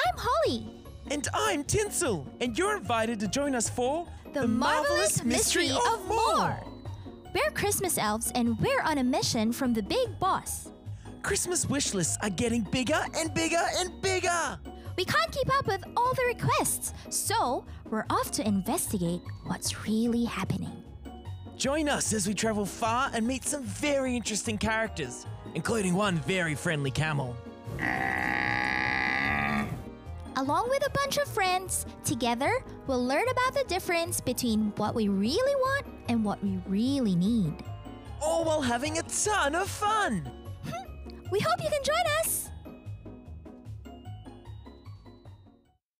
I'm Holly. And I'm Tinsel, and you're invited to join us for The Marvelous Mystery of More. We're Christmas elves, and we're on a mission from the big boss. Christmas wish lists are getting bigger and bigger and bigger. We can't keep up with all the requests, so we're off to investigate what's really happening. Join us as we travel far and meet some very interesting characters, including one very friendly camel. Along with a bunch of friends, together we'll learn about the difference between what we really want and what we really need. All while having a ton of fun. We hope you can join us!